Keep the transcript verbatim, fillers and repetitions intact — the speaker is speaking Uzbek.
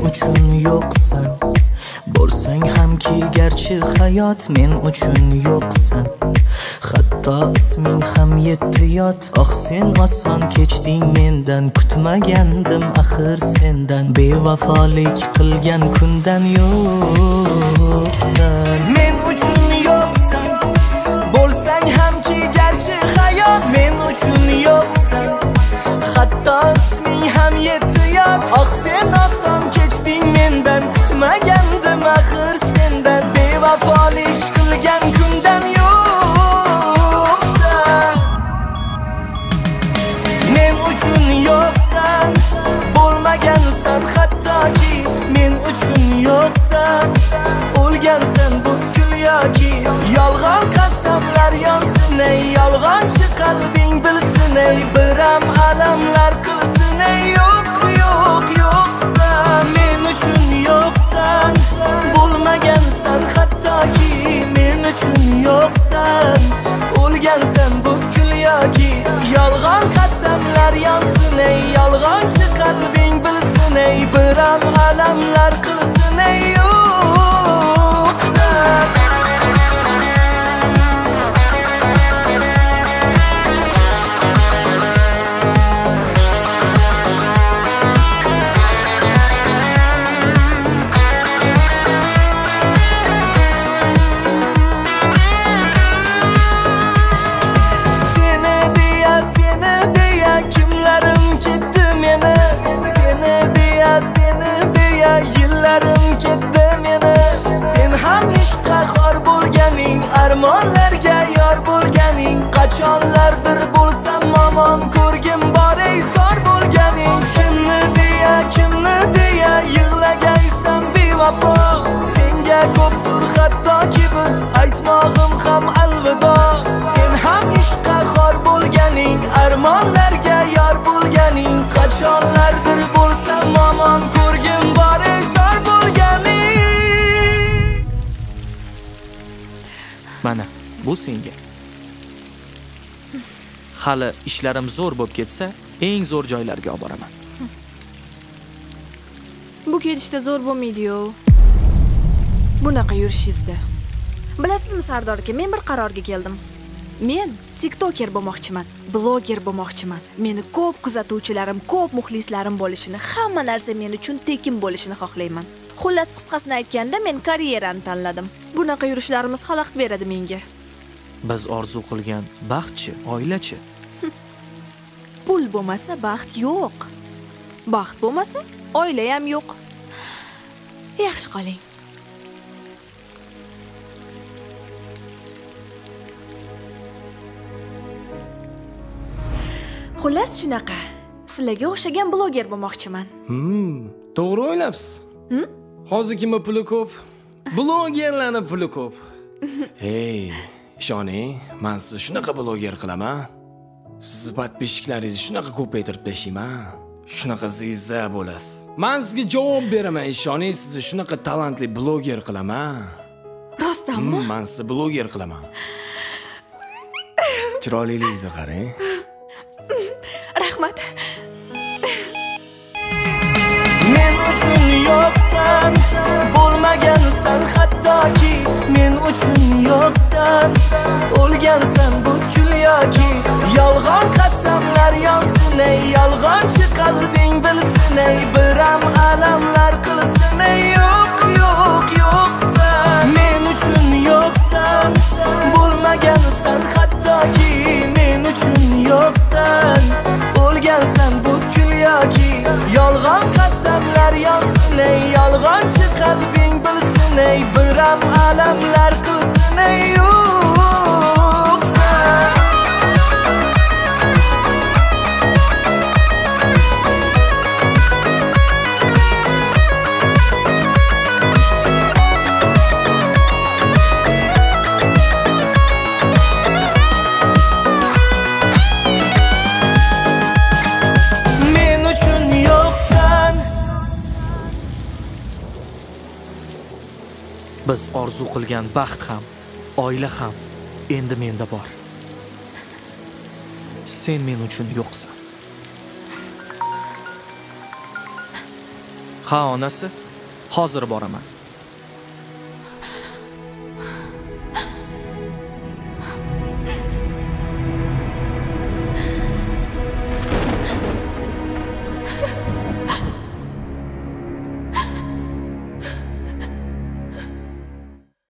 uchun yo'qsan. Bo'lsang hamki garchi hayot men uchun yo'qsan. Hatto isming ham yetti yot. Oh sen oson kechding mendan, kutmagandim axir sendan. Bevafolik qilgan kundan yo'qsan. Men uchun yo'qsan. Bo'lsang hamki garchi hayot men uchun yo'qsan. Hatto isming ham yetti yot. Oh sen oson kechding mendan, kutmagandim axir sendan. Bevafolik qilgan kundan yo'qsan. Men uchun yo'qsan. Bo'lmagansan hattoki men uchun yo'qsan. O'lgansan butkul yoki yolg'on qasamlar yonsin ey. Yolg'onchi qalbing bilsin ey. Biram alamlar qilsin ey. Yo'q yo'q yo'qsan. Men uchun yo'qsan. Bo'lmagansan hattoki men uchun yo'qsan. O'lgansan butkul yoki yolg'on qasamlar yonsin ey. Yolg'onchi qalbing bilsin ey. Biram alamlar qilsin ey. Yo'qsan. Yillarim ketdi meni. Sen ham ishqqa xor bo'lganing, armonlarga yor bo'lganing. Qachonlardir bo'lsam momon ko'rgim bor ey zor bo'lganing. Kimni deya kimni deya yig'lagaysan bevafo. Senga ko'pdir hattoki bir aytmog'im ham alvido. Sen ham ishqqa xor bo'lganing, armonlarga yor bo'lganing. Qachonlardir bo'lsam momon ko'rgim bor ey zor bo'lganing. Mana bu senga. Hali ishlarim zo'r bo'lib ketsa, eng zo'r joylarga olib boraman. Bu ketishda zo'r bo'lmaydi-yu. Bunaqa yurishingizda. Bilasizmi Sardor aka, men bir qarorga keldim. Men TikToker bo'lmoqchiman, bloger bo'lmoqchiman. Meni ko'p kuzatuvchilarim, ko'p muxlislarim bo'lishini, hamma narsa men uchun tekin bo'lishini xohlayman. Xullas qisqasini aytganda men karyerani tanladim. Bunaqa yurishlarimiz xalaqit beradi menga. Biz orzu qilgan baxtchi, oilachi. Pul bo'lmasa baxt yo'q. Baxt bo'lmasa oila ham yo'q. Yaxshi qoling. Xullas shunaqa. Sizlarga o'xshagan bloger bo'lmoqchiman. Hmm, to'g'ri o'ylabsiz. Hm? Hozir kimga puli ko'p? Blogerlarning puli ko'p. Hey, ishoning, men sizni shunaqa bloger qilaman. Sizni podpishchiklaringizni shunaqa ko'paytirib tashlayman. Shunaqa ziyza bo'lasiz. Men sizga javob beraman, ishoning, sizni shunaqa talantli bloger qilaman. Rostdanmi? Hmm, men sizni bloger qilaman. Chiroyligingizni qarang. Rahmat. Men uchun yo'qsan. Bo'lmagansan hattoki men uchun yo'qsan. O'lgansan butkul yoki yolg'on qasamlar yonsin ey. Yolg'onchi qalbing bilsin ey. Biram alamlar qilsin ey. Yo'q yo'q yo'qsan. Men uchun yo'qsan. Bo'lmagansan hattoki men uchun yo'qsan. O'lgansan butkul yoki yolg'on qasamlar yonsin ey. Yolg'onchi qalbing bilsin ey. Biram alamlar qilsin ey. Yo'qsan. Biz orzu qilgan baxt ham, oila ham endi menda bor. Sen men uchun yo'qsan. Ha, onasi. Hozir boraman.